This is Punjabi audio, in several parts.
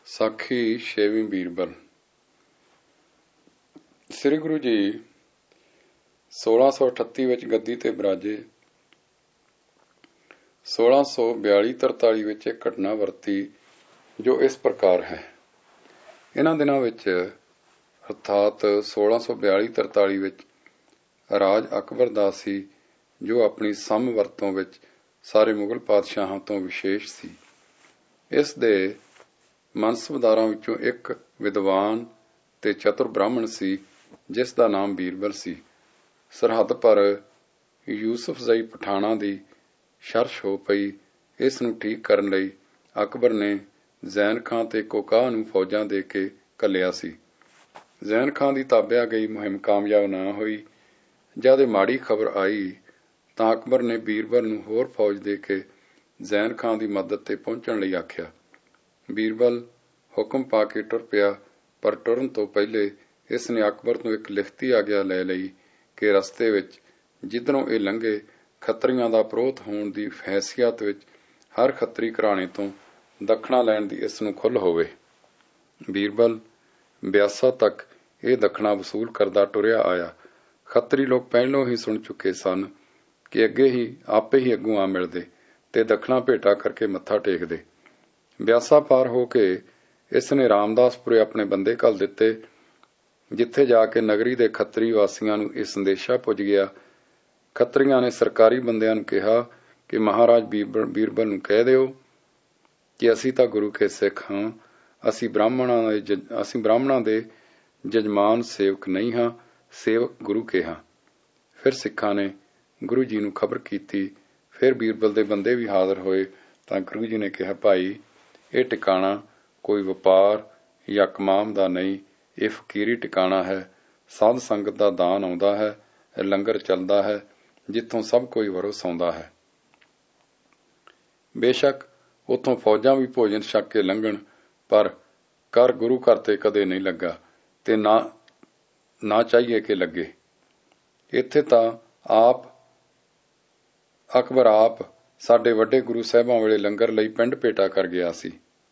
ਸਾਖੀ ਛੇਵੀਂ ਬੀਰਬਲ। ਸ੍ਰੀ ਗੁਰੂ ਜੀ 1638 ਵਿੱਚ ਗੱਦੀ ਤੇ ਬਿਰਾਜੇ। 1642-43 ਵਿੱਚ ਇੱਕ ਘਟਨਾ ਵਰਤੀ ਜੋ ਇਸ ਪ੍ਰਕਾਰ ਹੈ। ਇਹਨਾਂ ਦਿਨਾਂ ਵਿੱਚ ਅਰਥਾਤ 1642-43 ਵਿੱਚ ਰਾਜ ਅਕਬਰ ਦਾ ਸੀ, ਜੋ ਆਪਣੀ ਸਮਵਰਤੋਂ ਵਿੱਚ ਸਾਰੇ ਮੁਗਲ ਪਾਤਸ਼ਾਹਾਂ ਤੋਂ ਵਿਸ਼ੇਸ਼ ਸੀ। ਇਸ ਦੇ ਮਨਸਬਦਾਰਾਂ ਵਿੱਚੋਂ ਇੱਕ ਵਿਦਵਾਨ ਤੇ ਚਤੁਰ ਬ੍ਰਾਹਮਣ ਸੀ, ਜਿਸ ਦਾ ਨਾਮ ਬੀਰਬਲ ਸੀ। ਸਰਹੱਦ ਪਰ ਯੂਸਫਜ਼ਈ ਪਠਾਨਾਂ ਦੀ ਸ਼ਰਸ਼ ਹੋ ਪਈ। ਇਸ ਨੂੰ ਠੀਕ ਕਰਨ ਲਈ ਅਕਬਰ ਨੇ ਜ਼ੈਨ ਖਾਂ ਤੇ ਕੋਕਾਹ ਨੂੰ ਫੌਜਾਂ ਦੇ ਕੇ ਘੱਲਿਆ ਸੀ। ਜ਼ੈਨ ਖਾਂ ਦੀ ਤਾਬਿਆ ਗਈ ਮੁਹਿੰਮ ਕਾਮਯਾਬ ਨਾ ਹੋਈ। ਜਦ ਇਹ ਮਾੜੀ ਖਬਰ ਆਈ ਤਾਂ ਅਕਬਰ ਨੇ ਬੀਰਬਲ ਨੂੰ ਹੋਰ ਫੌਜ ਦੇ ਕੇ ਜ਼ੈਨ ਖਾਂ ਦੀ ਮਦਦ ਤੇ ਪਹੁੰਚਣ ਲਈ ਆਖਿਆ। ਬੀਰਬਲ ਹੁਕਮ ਪਾ ਕੇ ਟੁਰ ਪਿਆ, ਪਰ ਟੁਰਨ ਤੋਂ ਪਹਿਲੇ ਇਸ ਨੇ ਅਕਬਰ ਤੋਂ ਇੱਕ ਲਿਖਤੀ ਆਗਿਆ ਲੈ ਲਈ ਕਿ ਰਸਤੇ ਵਿੱਚ ਜਿੱਧਰੋਂ ਇਹ ਲੰਘੇ ਖੱਤਰੀਆਂ ਦਾ ਪ੍ਰੋਤ ਹੋਣ ਦੀ ਹੈਸੀਅਤ ਵਿੱਚ ਹਰ ਖੱਤਰੀ ਘਰਾਣੇ ਤੋਂ ਦੱਖਣਾ ਲੈਣ ਦੀ ਇਸ ਨੂੰ ਖੁੱਲ੍ਹ ਹੋਵੇ। ਬੀਰਬਲ ਬਿਆਸਾ ਤੱਕ ਇਹ ਦੱਖਣਾ ਵਸੂਲ ਕਰਦਾ ਟੁਰਿਆ ਆਇਆ। ਖੱਤਰੀ ਲੋਕ ਪਹਿਲੋਂ ਹੀ ਸੁਣ ਚੁੱਕੇ ਸਨ ਕਿ ਆਪੇ ਹੀ ਅੱਗੋਂ ਆ ਮਿਲਦੇ ਤੇ ਦੱਖਣਾ ਭੇਟਾ ਕਰਕੇ ਮੱਥਾ ਟੇਕਦੇ। ਬਿਆਸਾ ਪਾਰ ਹੋ ਕੇ ਇਸ ਨੇ ਰਾਮਦਾਸਪੁਰੇ ਆਪਣੇ ਬੰਦੇ ਘੱਲ ਦਿੱਤੇ, ਜਿੱਥੇ ਜਾ ਕੇ ਨਗਰੀ ਦੇ ਖੱਤਰੀ ਵਾਸੀਆਂ ਨੂੰ ਇਹ ਸੰਦੇਸ਼ਾ ਪੁੱਜ ਗਿਆ। ਖੱਤਰੀਆਂ ਨੇ ਸਰਕਾਰੀ ਬੰਦਿਆਂ ਨੂੰ ਕਿਹਾ ਕਿ ਮਹਾਰਾਜ ਬੀਰਬਲ ਨੂੰ ਕਹਿ ਦਿਓ ਕਿ ਅਸੀਂ ਤਾਂ ਗੁਰੂ ਕੇ ਸਿੱਖ ਹਾਂ, ਅਸੀਂ ਬ੍ਰਾਹਮਣਾਂ ਦੇ ਜਜਮਾਨ ਸੇਵਕ ਨਹੀਂ ਹਾਂ, ਸੇਵਕ ਗੁਰੂ ਕੇ ਹਾਂ। ਫਿਰ ਸਿੱਖਾਂ ਨੇ ਗੁਰੂ ਜੀ ਨੂੰ ਖਬਰ ਕੀਤੀ। ਫਿਰ ਬੀਰਬਲ ਦੇ ਬੰਦੇ ਵੀ ਹਾਜ਼ਰ ਹੋਏ ਤਾਂ ਗੁਰੂ ਜੀ ਨੇ ਕਿਹਾ, ਭਾਈ, ਇਹ ਟਿਕਾਣਾ ਕੋਈ ਵਪਾਰ ਜਾਂ ਕਮਾਮ ਦਾ ਨਹੀਂ, ਇਹ ਫਕੀਰੀ ਟਿਕਾਣਾ ਹੈ। ਸਾਧ ਸੰਗਤ ਦਾ ਦਾਨ ਆਉਂਦਾ ਹੈ, ਲੰਗਰ ਚੱਲਦਾ ਹੈ, ਜਿੱਥੋਂ ਸਭ ਕੋਈ ਵਰੋਸਾਉਂਦਾ ਹੈ। ਬੇਸ਼ੱਕ ਉੱਥੋਂ ਫੌਜਾਂ ਵੀ ਭੋਜਨ ਛਕ ਕੇ ਲੰਘਣ, ਪਰ ਕਰ ਗੁਰੂ ਘਰ ਤੇ ਕਦੇ ਨਹੀਂ ਲੱਗਾ ਤੇ ਨਾ ਚਾਹੀਏ ਕਿ ਲੱਗੇ। ਇੱਥੇ ਤਾਂ ਅਕਬਰ ਆਪ ਸਾਡੇ ਵੱਡੇ ਗੁਰੂ ਸਾਹਿਬਾਂ ਵੇਲੇ ਲੰਗਰ ਲਈ ਪਿੰਡ ਭੇਟਾ ਕਰ ਗਿਆ ਸੀ।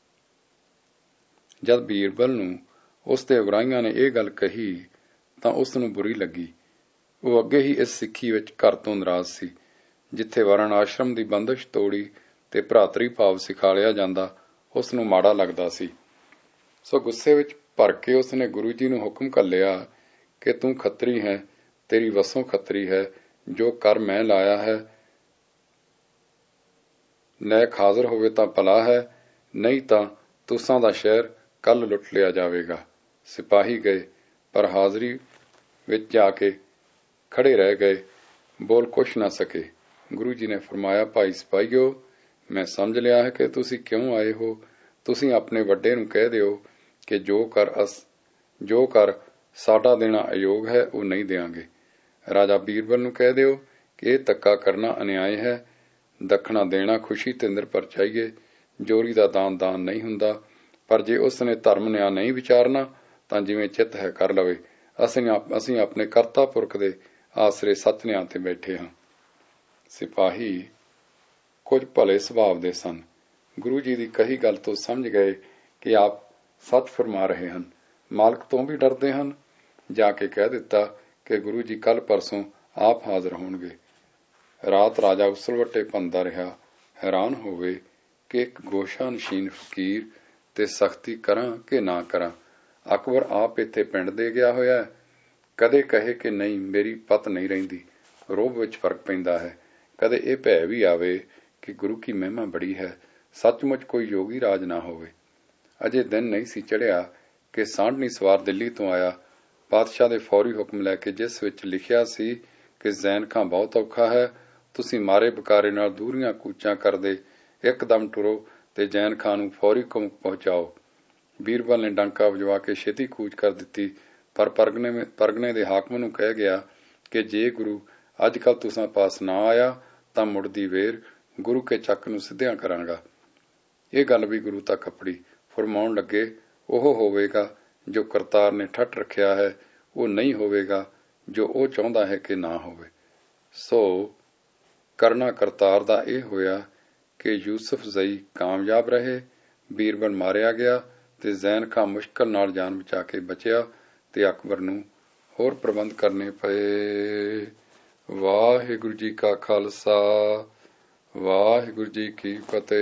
ਜਦ ਬੀਰਬਲ ਨੂੰ ਉਸ ਦੇ ਉਗਰਾਹੀਆਂ ਨੇ ਇਹ ਗੱਲ ਕਹੀ ਤਾਂ ਉਸ ਨੂੰ ਬੁਰੀ ਲੱਗੀ। ਉਹ ਅੱਗੇ ਹੀ ਇਸ ਸਿੱਖੀ ਵਿੱਚ ਘਰ ਤੋਂ ਨਾਰਾਜ਼ ਸੀ। ਜਿੱਥੇ ਵਰਣ ਆਸ਼ਰਮ ਦੀ ਬੰਦਿਸ਼ ਤੋੜੀ ਤੇ ਭਰਾਤਰੀ ਭਾਵ ਸਿਖਾਲਿਆ ਜਾਂਦਾ, ਉਸ ਨੂੰ ਮਾੜਾ ਲੱਗਦਾ ਸੀ। ਸੋ ਗੁੱਸੇ ਵਿੱਚ ਭਰ ਕੇ ਉਸ ਨੇ ਗੁਰੂ ਜੀ ਨੂੰ ਹੁਕਮ ਘੱਲਿਆ ਕਿ ਤੂੰ ਖੱਤਰੀ ਹੈ, ਤੇਰੀ ਵਸੋਂ ਖੱਤਰੀ ਹੈ, ਜੋ ਕਰ ਮੈਂ ਲਾਇਆ ਹੈ ਨੈਕ ਹਾਜ਼ਰ ਹੋਵੇ ਤਾਂ ਭਲਾ ਹੈ, ਨਹੀਂ ਤਾਂ ਤੁਸਾਂ ਦਾ ਸ਼ਹਿਰ ਕੱਲ ਲੁੱਟ ਲਿਆ ਜਾਵੇਗਾ। ਸਿਪਾਹੀ ਗਏ, ਪਰ ਹਾਜ਼ਰੀ ਵਿੱਚ ਜਾ ਕੇ ਖੜੇ ਰਹਿ ਗਏ, ਬੋਲ ਕੁਛ ਨਾ ਸਕੇ। ਗੁਰੂ ਜੀ ਨੇ ਫਰਮਾਇਆ, ਭਾਈ ਸਿਪਾਹੀਓ, ਮੈਂ ਸਮਝ ਲਿਆ ਹੈ ਕਿ ਤੁਸੀਂ ਕਿਉਂ ਆਏ ਹੋ। ਤੁਸੀਂ ਆਪਣੇ ਵੱਡੇ ਨੂੰ ਕਹਿ ਦਿਓ ਕਿ ਜੋ ਕਰ ਸਾਡਾ ਦੇਣਾ ਅਯੋਗ ਹੈ, ਉਹ ਨਹੀਂ ਦਿਆਂਗੇ। ਰਾਜਾ ਬੀਰਬਲ ਨੂੰ ਕਹਿ ਦਿਓ ਕਿ ਇਹ ਧੱਕਾ ਕਰਨਾ ਅਨਿਆਏ ਹੈ। ਦੱਖਣਾ ਦੇਣਾ ਖੁਸ਼ੀ ਤੇ ਨਿਰਭਰ ਚਾਹੀਏ। ਜੋਰੀ ਦਾ ਦਾਨ ਨਹੀਂ ਹੁੰਦਾ, ਪਰ ਜੇ ਉਸ ਨੇ ਧਰਮ ਨਿਆਂ ਨਹੀਂ ਵਿਚਾਰਨਾ ਤਾਂ ਜਿਵੇਂ ਚਿੱਤ ਹੈ ਕਰ ਲਵੇ। ਅਸੀਂ ਆਪਣੇ ਕਰਤਾ ਪੁਰਖ ਦੇ ਆਸਰੇ ਸੱਚ ਨਿਆਂ ਤੇ ਬੈਠੇ ਹਾਂ। ਸਿਪਾਹੀ ਕੁਝ ਭਲੇ ਸੁਭਾਅ ਦੇ ਸਨ। ਗੁਰੂ ਜੀ ਦੀ ਕਹੀ ਗੱਲ ਤੋਂ ਸਮਝ ਗਏ ਕਿ ਆਪ ਸੱਚ ਫਰਮਾ ਰਹੇ ਹਨ। ਮਾਲਕ ਤੋਂ ਵੀ ਡਰਦੇ ਹਨ। ਜਾ ਕੇ ਕਹਿ ਦਿੱਤਾ ਕਿ ਗੁਰੂ ਜੀ ਕੱਲ ਪਰਸੋਂ ਆਪ ਹਾਜ਼ਰ ਹੋਣਗੇ। ਰਾਤ ਰਾਜਾ ਉਸਲਵੱਟੇ ਭੰਨਦਾ ਰਿਹਾ, ਹੈਰਾਨ ਹੋਵੇ ਕਿ ਇੱਕ ਗੋਸ਼ਾ ਨਸ਼ੀਨ ਫਕੀਰ ਤੇ ਸਖਤੀ ਕਰਾਂ ਕਿ ਨਾ ਕਰਾਂ। ਅਕਬਰ ਆਪ ਇੱਥੇ ਪਿੰਡ ਦੇ ਗਿਆ ਹੋਇਆ, ਕਦੇ ਕਹੇ ਕਿ ਨਹੀਂ, ਮੇਰੀ ਪਤ ਨਹੀਂ ਰਹਿੰਦੀ। ਰੋਹਬ ਵਿੱਚ ਫਰਕ ਪੈਂਦਾ ਹੈ। ਕਦੇ ਇਹ ਭੈ ਵੀ ਆਵੇ ਕਿ ਗੁਰੂ ਕੀ ਮਹਿਮਾ ਬੜੀ ਹੈ, ਸੱਚਮੁੱਚ ਕੋਈ ਯੋਗੀ ਰਾਜ ਨਾ ਹੋਵੇ। ਅਜੇ ਦਿਨ ਨਹੀਂ ਸੀ ਚੜ੍ਹਿਆ ਕਿ ਸਾਂਢਣੀ ਸਵਾਰ ਦਿੱਲੀ ਤੋਂ ਆਇਆ, ਪਾਤਸ਼ਾਹ ਦੇ ਫੌਰੀ ਹੁਕਮ ਲੈ ਕੇ, ਜਿਸ ਵਿੱਚ ਲਿਖਿਆ ਸੀ ਕਿ ਜ਼ੈਨ ਖਾਂ ਬਹੁਤ ਔਖਾ ਹੈ, ਤੁਸੀਂ ਮਾਰੇ ਬਕਾਰੇ ਨਾਲ ਦੂਰੀਆਂ ਕੂਚਾਂ ਕਰਦੇ ਇੱਕਦਮ ਟੁਰੋ ਤੇ ਜ਼ੈਨ ਖਾਂ ਨੂੰ ਫੌਰੀ ਪਹੁੰਚਾਓ। ਬੀਰਬਲ ਨੇ ਡੰਕਾ ਵਜਵਾ ਕੇ ਛੇਤੀ ਕੂਚ ਕਰ ਦਿੱਤੀ, ਪਰ ਪਰਗਨੇ ਦੇ ਹਾਕਮ ਨੂੰ ਕਹਿ ਗਿਆ ਕਿ ਜੇ ਗੁਰੂ ਅੱਜ ਕੱਲ ਤੁਸਾਂ ਪਾਸ ਨਾ ਆਇਆ ਤਾਂ ਮੁੜਦੀ ਵੇਰ ਗੁਰੂ ਕੇ ਚੱਕ ਨੂੰ ਸਿੱਧਿਆਂ ਕਰਾਂਗਾ। ਇਹ ਗੱਲ ਵੀ ਗੁਰੂ ਤੱਕ ਅੱਪੜੀ। ਫਰਮਾਉਣ ਲੱਗੇ, ਉਹ ਹੋਵੇਗਾ ਜੋ ਕਰਤਾਰ ਨੇ ਠੱਠ ਰੱਖਿਆ ਹੈ, ਉਹ ਨਹੀਂ ਹੋਵੇਗਾ ਜੋ ਉਹ ਚਾਹੁੰਦਾ ਹੈ ਕਿ ਨਾ ਹੋਵੇ। ਸੋ ਕਰਨਾ ਕਰਤਾਰ ਦਾ ਇਹ ਹੋਇਆ ਕਿ ਯੂਸਫਜ਼ਈ ਕਾਮਯਾਬ ਰਹੇ, ਬੀਰਬਲ ਮਾਰਿਆ ਗਿਆ ਤੇ ਜ਼ੈਨ ਖਾਂ ਮੁਸ਼ਕਲ ਨਾਲ ਜਾਨ ਬਚਾ ਕੇ ਬਚਿਆ ਤੇ ਅਕਬਰ ਨੂੰ ਹੋਰ ਪ੍ਰਬੰਧ ਕਰਨੇ ਪਏ। ਵਾਹਿਗੁਰੂ ਜੀ ਕਾ ਖਾਲਸਾ ਵਾਹਿਗੁਰੂ ਜੀ ਕੀ ਫਤਿਹ।